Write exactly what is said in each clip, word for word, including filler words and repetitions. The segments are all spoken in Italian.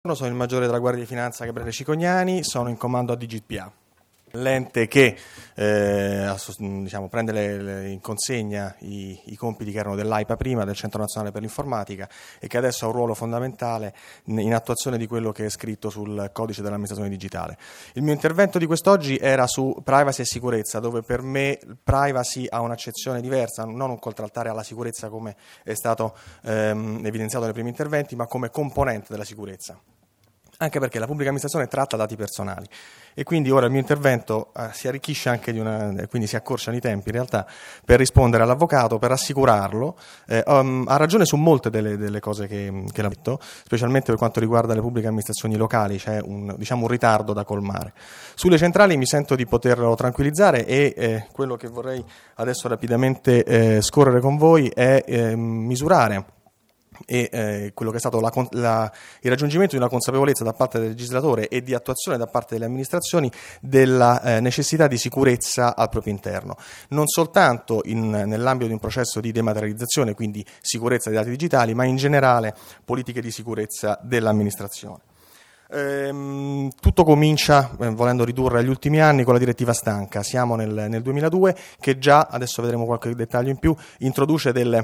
Sono il maggiore della Guardia di Finanza Gabriele Cicognani, sono in comando a DigitPA, l'ente che eh, diciamo, prende le, le, in consegna i, i compiti che erano dell'A I P A prima, del Centro Nazionale per l'Informatica, e che adesso ha un ruolo fondamentale in attuazione di quello che è scritto sul codice dell'amministrazione digitale. Il mio intervento di quest'oggi era su privacy e sicurezza, dove per me privacy ha un'accezione diversa, non un contraltare alla sicurezza come è stato ehm, evidenziato nei primi interventi, ma come componente della sicurezza. Anche perché la pubblica amministrazione tratta dati personali e quindi ora il mio intervento eh, si arricchisce anche di una, quindi si accorciano i tempi in realtà per rispondere all'avvocato, per assicurarlo. Eh, um, ha ragione su molte delle, delle cose che, che l'ha detto, specialmente per quanto riguarda le pubbliche amministrazioni locali, c'è un, diciamo, un ritardo da colmare. Sulle centrali mi sento di poterlo tranquillizzare e eh, quello che vorrei adesso rapidamente eh, scorrere con voi è eh, misurare e eh, quello che è stato la, la, il raggiungimento di una consapevolezza da parte del legislatore e di attuazione da parte delle amministrazioni della eh, necessità di sicurezza al proprio interno, non soltanto in, nell'ambito di un processo di dematerializzazione, quindi sicurezza dei dati digitali, ma in generale politiche di sicurezza dell'amministrazione. Ehm, tutto comincia, eh, volendo ridurre agli ultimi anni, con la direttiva stanca. Siamo nel, nel duemiladue, che già, adesso vedremo qualche dettaglio in più, introduce delle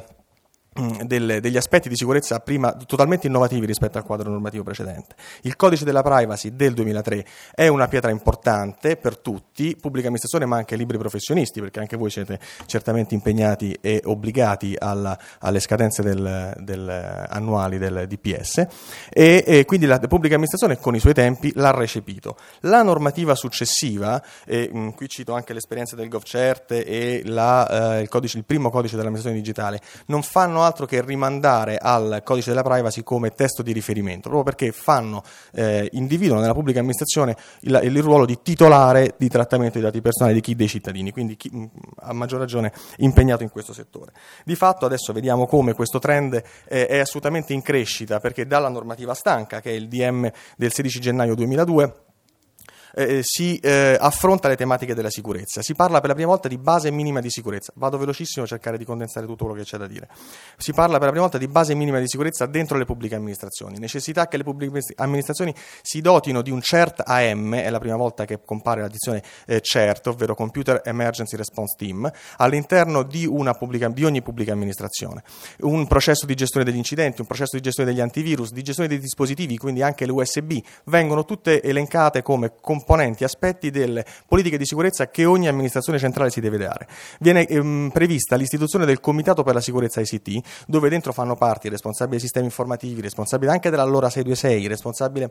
Del, degli aspetti di sicurezza prima totalmente innovativi rispetto al quadro normativo precedente. Il codice della privacy del duemilatré è una pietra importante per tutti, pubblica amministrazione ma anche liberi professionisti, perché anche voi siete certamente impegnati e obbligati alla, alle scadenze del, del, annuali del D P S e, e quindi la pubblica amministrazione con i suoi tempi l'ha recepito. La normativa successiva, e mh, qui cito anche l'esperienza del GovCert e la, eh, il, codice, il primo codice dell'amministrazione digitale, non fanno altro che rimandare al codice della privacy come testo di riferimento, proprio perché fanno, eh, individuano nella pubblica amministrazione il, il ruolo di titolare di trattamento dei dati personali di chi? Dei cittadini, quindi chi, a maggior ragione impegnato in questo settore. Di fatto adesso vediamo come questo trend eh, è assolutamente in crescita, perché dalla normativa stanca, che è il D M del sedici gennaio duemiladue, Eh, si eh, affronta le tematiche della sicurezza. Si parla per la prima volta di base minima di sicurezza. Vado velocissimo a cercare di condensare tutto quello che c'è da dire. Si parla per la prima volta di base minima di sicurezza dentro le pubbliche amministrazioni. Necessità che le pubbliche amministrazioni si dotino di un CERT A M, è la prima volta che compare l'addizione eh, CERT, ovvero Computer Emergency Response Team, all'interno di, una pubblica, di ogni pubblica amministrazione. Un processo di gestione degli incidenti, un processo di gestione degli antivirus, di gestione dei dispositivi, quindi anche le U S B, vengono tutte elencate come componenti, aspetti delle politiche di sicurezza che ogni amministrazione centrale si deve dare. Viene ehm, prevista l'istituzione del Comitato per la Sicurezza I C T, dove dentro fanno parte i responsabili dei sistemi informativi, responsabili anche dell'allora sei due sei, responsabile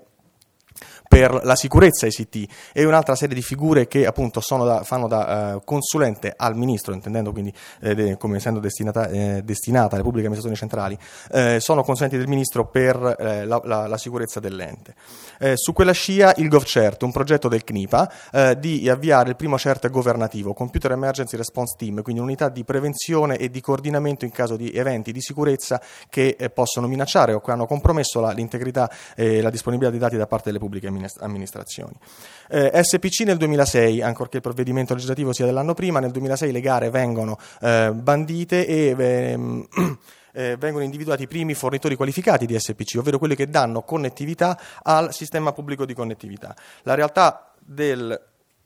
per la sicurezza I C T e un'altra serie di figure che appunto sono da, fanno da uh, consulente al ministro, intendendo quindi eh, de, come essendo destinata, eh, destinata alle pubbliche amministrazioni centrali, eh, sono consulenti del ministro per eh, la, la, la sicurezza dell'ente. Eh, su quella scia il GovCert, un progetto del C N I P A eh, di avviare il primo CERT governativo, Computer Emergency Response Team, quindi un'unità di prevenzione e di coordinamento in caso di eventi di sicurezza che eh, possono minacciare o che hanno compromesso la, l'integrità e la disponibilità di dati da parte delle pubbliche amministrazioni. Eh, S P C nel duemilasei, ancorché il provvedimento legislativo sia dell'anno prima, nel duemilasei le gare vengono eh, bandite e ehm, eh, vengono individuati i primi fornitori qualificati di S P C, ovvero quelli che danno connettività al sistema pubblico di connettività. La realtà del...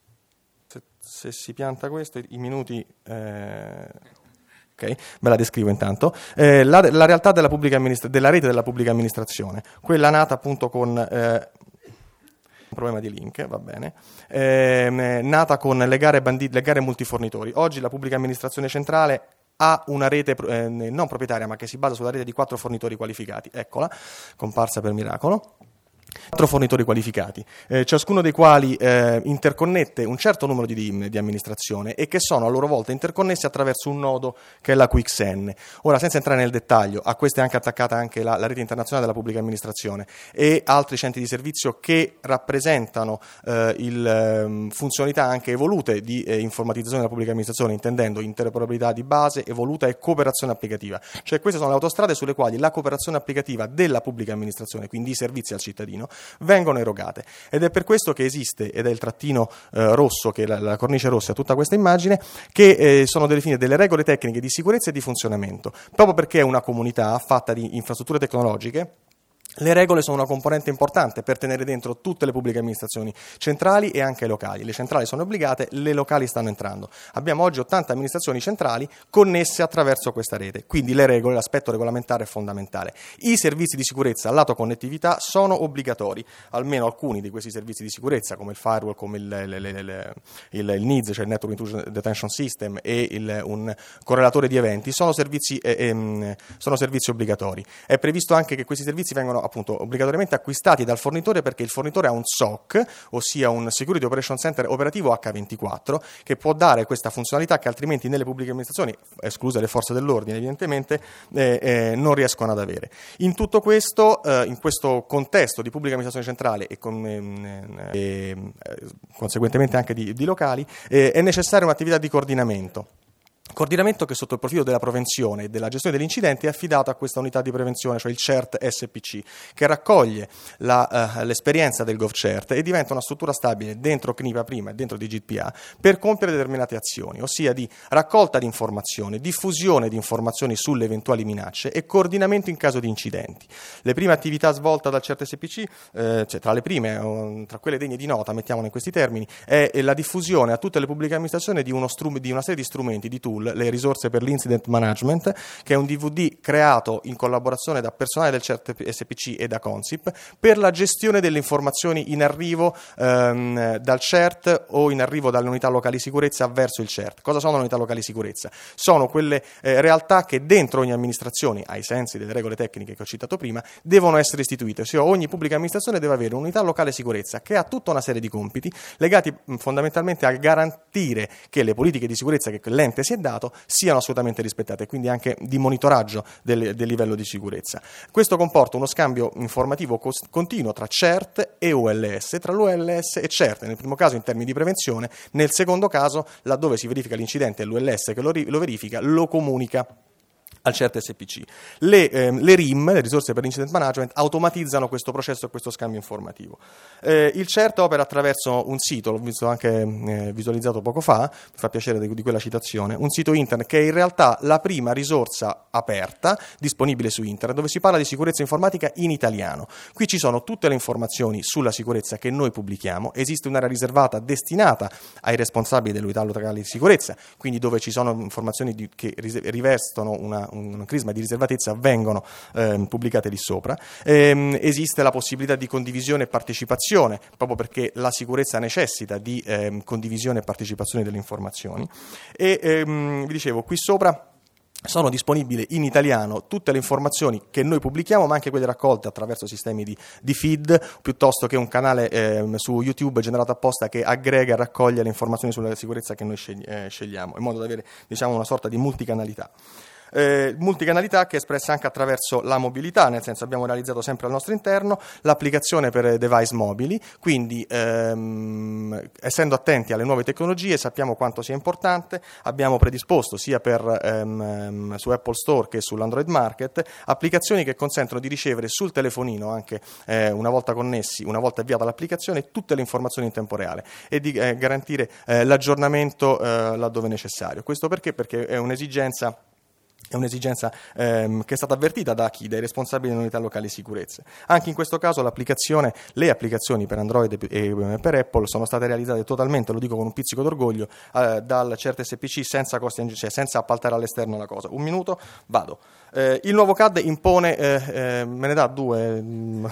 se, se si pianta questo, i minuti... Eh, Okay, ve la descrivo intanto. Eh, la, la realtà della, pubblica amministra- della rete della pubblica amministrazione, quella nata appunto con eh, un problema di link, va bene, eh, nata con le gare, bandit- le gare multifornitori. Oggi la pubblica amministrazione centrale ha una rete eh, non proprietaria, ma che si basa sulla rete di quattro fornitori qualificati. Eccola, comparsa per miracolo. Quattro fornitori qualificati, eh, ciascuno dei quali eh, interconnette un certo numero di, di amministrazione e che sono a loro volta interconnessi attraverso un nodo che è la Q X N. Ora, senza entrare nel dettaglio, a queste è anche attaccata anche la, la rete internazionale della pubblica amministrazione e altri centri di servizio che rappresentano eh, il, eh, funzionalità anche evolute di eh, informatizzazione della pubblica amministrazione, intendendo interoperabilità di base, evoluta e cooperazione applicativa. Cioè queste sono le autostrade sulle quali la cooperazione applicativa della pubblica amministrazione, quindi i servizi al cittadino, vengono erogate, ed è per questo che esiste, ed è il trattino eh, rosso, che è la, la cornice rossa a tutta questa immagine, che eh, sono definite delle regole tecniche di sicurezza e di funzionamento, proprio perché è una comunità fatta di infrastrutture tecnologiche Le regole sono una componente importante per tenere dentro tutte le pubbliche amministrazioni centrali e anche locali. Le centrali sono obbligate, le locali stanno entrando. Abbiamo oggi ottanta amministrazioni centrali connesse attraverso questa rete, quindi le regole, l'aspetto regolamentare è fondamentale. I servizi di sicurezza lato connettività sono obbligatori, almeno alcuni di questi servizi di sicurezza, come il firewall, come il, il, il, il, il N I D S, cioè il Network Intrusion Detection System, e il, un correlatore di eventi, sono servizi, eh, eh, sono servizi obbligatori. È previsto anche che questi servizi vengano appunto obbligatoriamente acquistati dal fornitore, perché il fornitore ha un S O C, ossia un Security Operation Center operativo acca ventiquattro, che può dare questa funzionalità che altrimenti nelle pubbliche amministrazioni, escluse le forze dell'ordine evidentemente, eh, eh, non riescono ad avere. In tutto questo, eh, in questo contesto di pubblica amministrazione centrale e, con, eh, eh, conseguentemente anche di, di locali, eh, è necessaria un'attività di coordinamento. Coordinamento che sotto il profilo della prevenzione e della gestione degli incidenti è affidato a questa unità di prevenzione, cioè il CERT S P C, che raccoglie la, uh, l'esperienza del GovCert e diventa una struttura stabile dentro C N I P A prima e dentro D G P A per compiere determinate azioni, ossia di raccolta di informazioni, diffusione di informazioni sulle eventuali minacce e coordinamento in caso di incidenti. Le prime attività svolte dal CERT S P C, eh, cioè tra le prime, o tra quelle degne di nota, mettiamolo in questi termini, è la diffusione a tutte le pubbliche amministrazioni di, uno strum- di una serie di strumenti, di tool, le risorse per l'incident management, che è un D V D creato in collaborazione da personale del CERT S P C e da Consip per la gestione delle informazioni in arrivo ehm, dal CERT o in arrivo dalle unità locali di sicurezza verso il CERT. Cosa sono le unità locali di sicurezza? Sono quelle eh, realtà che dentro ogni amministrazione, ai sensi delle regole tecniche che ho citato prima, devono essere istituite, ossia ogni pubblica amministrazione deve avere un'unità locale di sicurezza che ha tutta una serie di compiti legati mh, fondamentalmente a garantire che le politiche di sicurezza che l'ente si è dato siano assolutamente rispettate, quindi anche di monitoraggio del, del livello di sicurezza. Questo comporta uno scambio informativo cos- continuo tra CERT e O L S, tra l'O L S e CERT, nel primo caso in termini di prevenzione, nel secondo caso, laddove si verifica l'incidente e l'O L S che lo, ri- lo verifica, lo comunica al CERT S P C. Le, eh, le R I M, le risorse per l'incident management, automatizzano questo processo e questo scambio informativo. Eh, il CERT opera attraverso un sito, l'ho visto anche eh, visualizzato poco fa, mi fa piacere di, di quella citazione, un sito internet che è in realtà la prima risorsa aperta disponibile su internet, dove si parla di sicurezza informatica in italiano. Qui ci sono tutte le informazioni sulla sicurezza che noi pubblichiamo, esiste un'area riservata destinata ai responsabili delle unità locali di sicurezza, quindi dove ci sono informazioni di, che rivestono una un crisma di riservatezza vengono eh, pubblicate lì sopra. Ehm, esiste la possibilità di condivisione e partecipazione, proprio perché la sicurezza necessita di eh, condivisione e partecipazione delle informazioni. E ehm, vi dicevo, qui sopra sono disponibili in italiano tutte le informazioni che noi pubblichiamo, ma anche quelle raccolte attraverso sistemi di, di feed, piuttosto che un canale eh, su YouTube generato apposta che aggrega e raccoglie le informazioni sulla sicurezza che noi scegli- eh, scegliamo, in modo da avere, diciamo, una sorta di multicanalità. Eh, multicanalità che è espressa anche attraverso la mobilità, nel senso abbiamo realizzato sempre al nostro interno l'applicazione per device mobili, quindi ehm, essendo attenti alle nuove tecnologie sappiamo quanto sia importante, abbiamo predisposto sia per ehm, su Apple Store che sull'Android Market applicazioni che consentono di ricevere sul telefonino, anche eh, una volta connessi, una volta avviata l'applicazione, tutte le informazioni in tempo reale e di eh, garantire eh, l'aggiornamento eh, laddove necessario. Questo perché? Perché è un'esigenza È un'esigenza ehm, che è stata avvertita da chi? Dai responsabili delle unità locali di sicurezza. Anche in questo caso l'applicazione, le applicazioni per Android e per Apple sono state realizzate totalmente, lo dico con un pizzico d'orgoglio, eh, dal CERT S P C senza costi, cioè senza appaltare all'esterno la cosa. Un minuto, vado. Eh, il nuovo C A D impone, eh, eh, me ne dà due.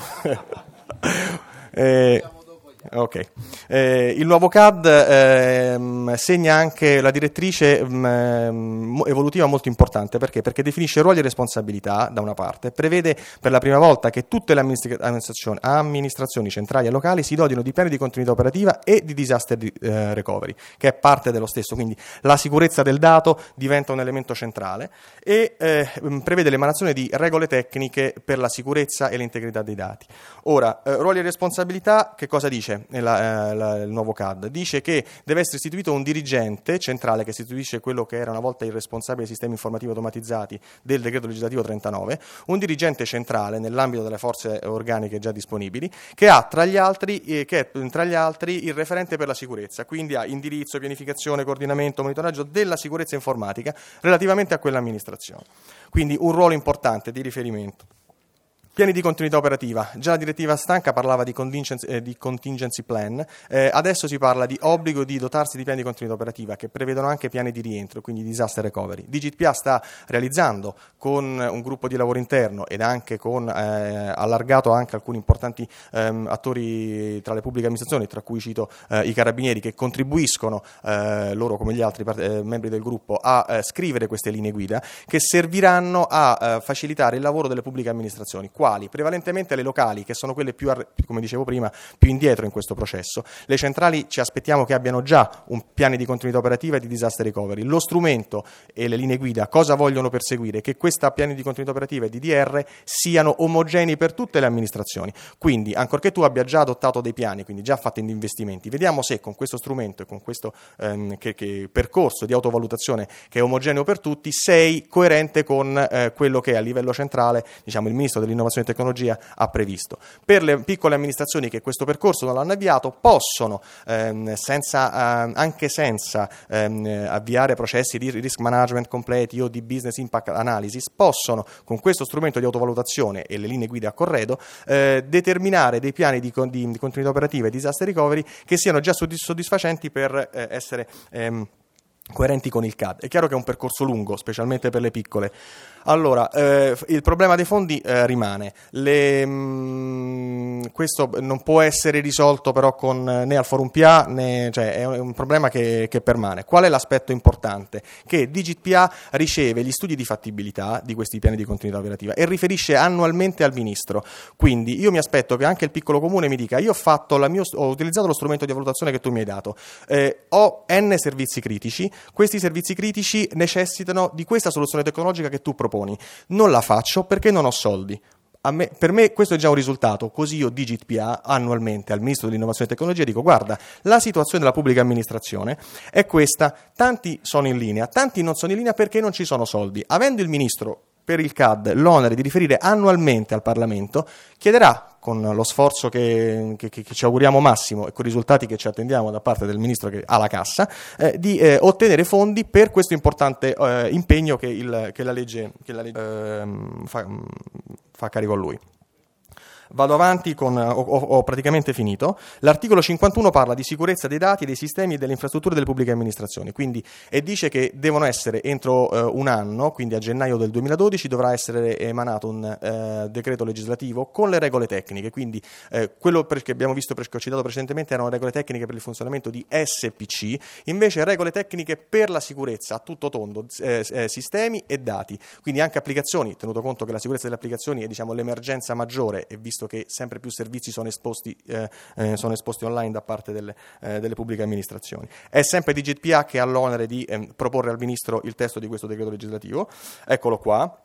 eh, Ok, eh, il nuovo C A D eh, segna anche la direttrice mh, evolutiva molto importante. Perché? Perché definisce ruoli e responsabilità da una parte, prevede per la prima volta che tutte le amministrazioni, amministrazioni centrali e locali si dotino di piani di continuità operativa e di disaster eh, recovery, che è parte dello stesso, quindi la sicurezza del dato diventa un elemento centrale e eh, prevede l'emanazione di regole tecniche per la sicurezza e l'integrità dei dati. Ora, eh, ruoli e responsabilità, che cosa dice? La, la, il nuovo C A D dice che deve essere istituito un dirigente centrale che istituisce quello che era una volta il responsabile dei sistemi informativi automatizzati del decreto legislativo trentanove, un dirigente centrale nell'ambito delle forze organiche già disponibili che ha tra gli altri, eh, che è, tra gli altri il referente per la sicurezza, quindi ha indirizzo, pianificazione, coordinamento, monitoraggio della sicurezza informatica relativamente a quell'amministrazione, quindi un ruolo importante di riferimento. Piani di continuità operativa. Già la direttiva stanca parlava di contingency, eh, di contingency plan, eh, adesso si parla di obbligo di dotarsi di piani di continuità operativa che prevedono anche piani di rientro, quindi disaster recovery. DigitPA sta realizzando con un gruppo di lavoro interno ed anche con eh, allargato anche alcuni importanti ehm, attori tra le pubbliche amministrazioni, tra cui cito eh, i carabinieri, che contribuiscono eh, loro come gli altri part- eh, membri del gruppo a eh, scrivere queste linee guida che serviranno a eh, facilitare il lavoro delle pubbliche amministrazioni. Quali? Prevalentemente le locali, che sono quelle più, come dicevo prima, più indietro in questo processo. Le centrali ci aspettiamo che abbiano già un piano di continuità operativa e di disaster recovery. Lo strumento e le linee guida cosa vogliono perseguire? Che questi piani di continuità operativa e di D D R siano omogenei per tutte le amministrazioni. Quindi, ancorché tu abbia già adottato dei piani, quindi già fatto degli investimenti, vediamo se con questo strumento e con questo ehm, che, che percorso di autovalutazione che è omogeneo per tutti, sei coerente con eh, quello che a livello centrale, diciamo, il Ministro dell'Innovazione e Tecnologia ha previsto. Per le piccole amministrazioni che questo percorso non l'hanno avviato, possono, ehm, senza, eh, anche senza ehm, avviare processi di risk management completi o di business impact analysis, possono, con questo strumento di autovalutazione e le linee guida a corredo, eh, determinare dei piani di, di, di continuità operativa e disaster recovery che siano già soddisfacenti per eh, essere ehm, coerenti con il C A D. È chiaro che è un percorso lungo, specialmente per le piccole. Allora, eh, il problema dei fondi eh, rimane. Le, mh, questo non può essere risolto però con, né al Forum P A, né, cioè è un problema che, che permane. Qual è l'aspetto importante? Che DigitPA riceve gli studi di fattibilità di questi piani di continuità operativa e riferisce annualmente al Ministro. Quindi io mi aspetto che anche il piccolo comune mi dica: io ho, fatto la mio, ho utilizzato lo strumento di valutazione che tu mi hai dato, eh, ho N servizi critici, questi servizi critici necessitano di questa soluzione tecnologica che tu proponi. Non la faccio perché non ho soldi. A me, per me questo è già un risultato, così io DigitPA annualmente al Ministro dell'Innovazione e Tecnologia dico: guarda, la situazione della pubblica amministrazione è questa, tanti sono in linea, tanti non sono in linea perché non ci sono soldi. Avendo il Ministro per il C A D l'onere di riferire annualmente al Parlamento, chiederà, con lo sforzo che, che, che ci auguriamo massimo e con i risultati che ci attendiamo da parte del Ministro che ha la cassa, eh, di eh, ottenere fondi per questo importante eh, impegno che, il, che la legge, che la legge eh, fa, fa carico a lui. Vado avanti, con, ho, ho praticamente finito. L'articolo cinquantuno parla di sicurezza dei dati, dei sistemi e delle infrastrutture delle pubbliche amministrazioni, quindi, e dice che devono essere entro eh, un anno, quindi a gennaio del duemiladodici dovrà essere emanato un eh, decreto legislativo con le regole tecniche, quindi eh, quello per, che abbiamo visto, che ho citato precedentemente, erano regole tecniche per il funzionamento di S P C, invece regole tecniche per la sicurezza a tutto tondo, eh, eh, sistemi e dati, quindi anche applicazioni, tenuto conto che la sicurezza delle applicazioni è, diciamo, l'emergenza maggiore, e visto che sempre più servizi sono esposti, eh, eh, sono esposti online da parte delle, eh, delle pubbliche amministrazioni. È sempre DigitPA che ha l'onere di eh, proporre al Ministro il testo di questo decreto legislativo. Eccolo qua.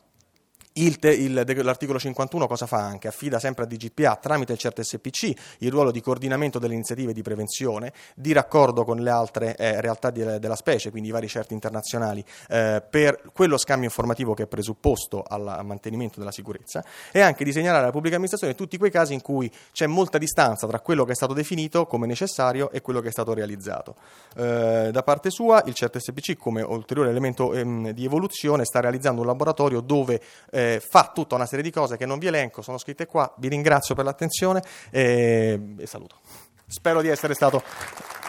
Il te, il, l'articolo cinquantuno cosa fa anche? Affida sempre a DigitPA, tramite il C E R T S P C, il ruolo di coordinamento delle iniziative di prevenzione, di raccordo con le altre eh, realtà di, della specie, quindi i vari C E R T internazionali, eh, per quello scambio informativo che è presupposto al, al mantenimento della sicurezza, e anche di segnalare alla pubblica amministrazione tutti quei casi in cui c'è molta distanza tra quello che è stato definito come necessario e quello che è stato realizzato. Eh, da parte sua, il C E R T S P C, come ulteriore elemento ehm, di evoluzione, sta realizzando un laboratorio dove eh, fa tutta una serie di cose che non vi elenco, sono scritte qua. Vi ringrazio per l'attenzione e, e saluto. Spero di essere stato